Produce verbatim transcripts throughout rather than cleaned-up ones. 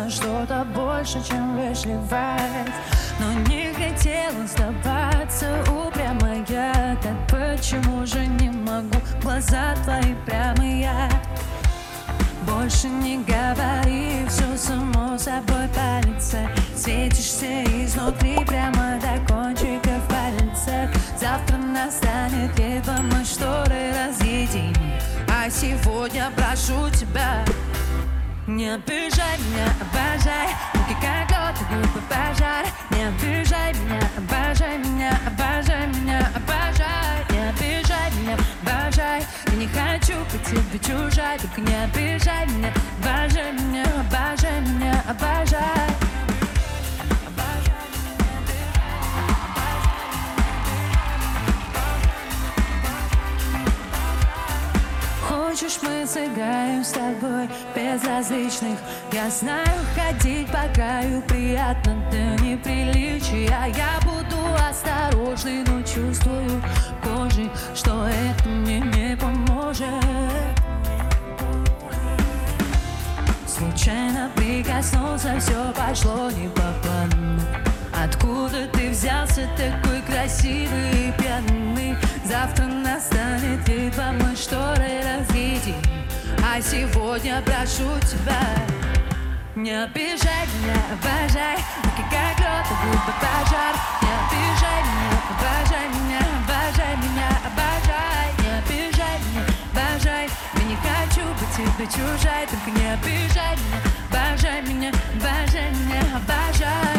на что-то больше, чем вежливость. Но не хотела сдаваться, упрямая. Так почему же не могу? Глаза твои прямые. Больше не говори, все само собой палится. Светишься изнутри прямо до кончиков пальцев. Завтра настанет, едва мы шторы разъединим. А сегодня прошу тебя, не обижай меня, обожай. Руки как лед, губы пожар. Не обижай меня, обожай меня, обожай меня, обожай. Не обижай меня, обожай. Я не хочу быть тебе чужой, только не обижай меня, обожай меня, обожай меня, обожай. Хочешь, мы сыграем с тобой безразличных? Я знаю, ходить по краю приятно до неприличия. Я буду осторожный, но чувствую кожей, что это мне не поможет. Случайно прикоснулся, все пошло не по плану. Откуда ты взялся такой красивый и пьяный? Завтра настанет, едва мы шторы разъединим. А сегодня прошу тебя, не обижай меня, обожай. Руки как лед, губы пожар. Не обижай меня, обожай меня, обожай меня, обожай. Не обижай меня, обожай. Я не хочу быть тебе чужой, только не обижай меня, обожай меня, обожай меня, обожай.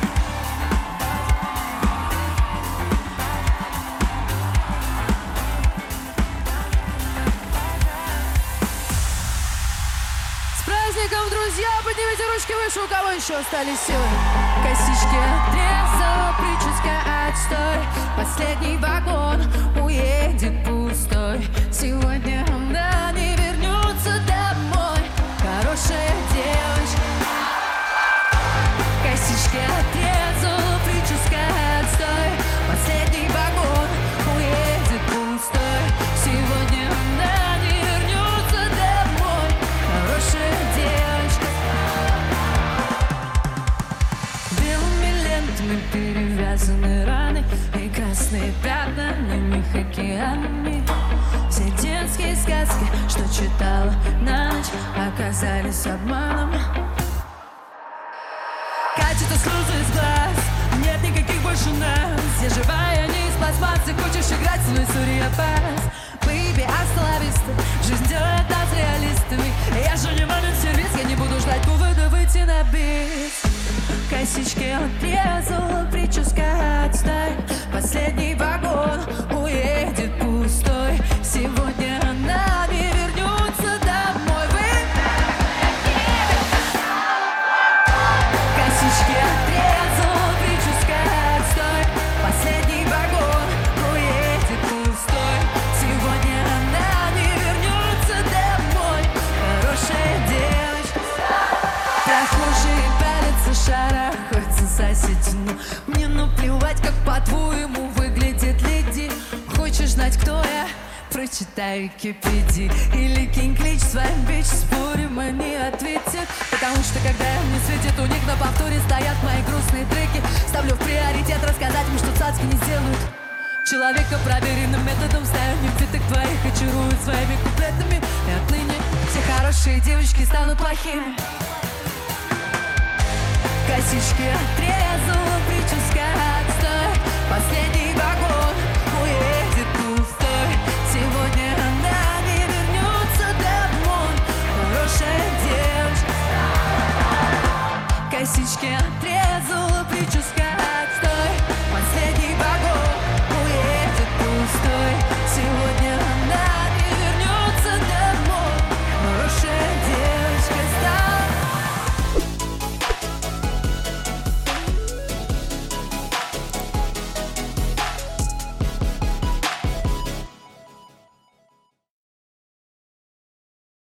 Друзья, поднимите ручки выше, у кого еще остались силы. Косички отрезала, прическа отстой. Последний вагон уедет пустой. Сегодня она не вернется домой. Хорошая девочка. Косички отрезала, прическа отстой. Последний вагон уедет пустой. Сегодня она не вернется домой. Хорошая девочка. Перевязаны раны и красные пятна на них океанами. Все детские сказки, что читала на ночь, оказались обманом. Катятся слезы из глаз, нет никаких больше нас. Я живая, не из пластмассы, хочешь играть со мной сурья-пас. Бэйби, остановись, жизнь делает нас реалистами. Я же не момент сервис, я не буду ждать повода выйти на бис. Косички отрезала, прическа отстой. Последний вагон уедет пустой. Сегодня она не вернется домой. Вы... Косички отрезала, прическа отстой. Последний вагон уедет пустой. Сегодня она не вернется домой. Хорошая девочка. Прохожие палятся, шарахаются соседи. Мне наплевать, как по-твоему выглядит леди. Хочешь знать, кто я? Прочитай Википедии. Или кинь клич своим бич, спорим, они ответят. Потому что когда мне светит у них на повторе стоят мои грустные треки. Ставлю в приоритет рассказать им, что цацки не сделают человека проверенным методом. Ставлю фиток твоих, очаруют своими куплетами. И отныне все хорошие девочки станут плохими. Косички отрезала, прическа отстой. Последний вагон уедет пустой. Сегодня она не вернется домой. Хорошая девочка. Косички